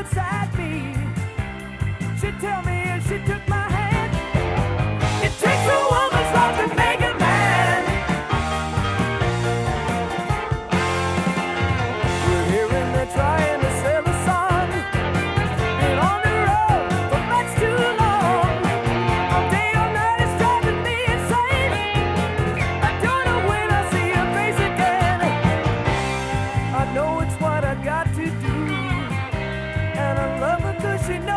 inside me. She'd tell me if she took my hand. It takes a woman's love to make a man. We're here and they're trying to sell a song. Been on the road for much too long. All day all night it's driving me insane. I don't know when I'll see her face again. I know it's what I got to do, and I love her 'cause she knows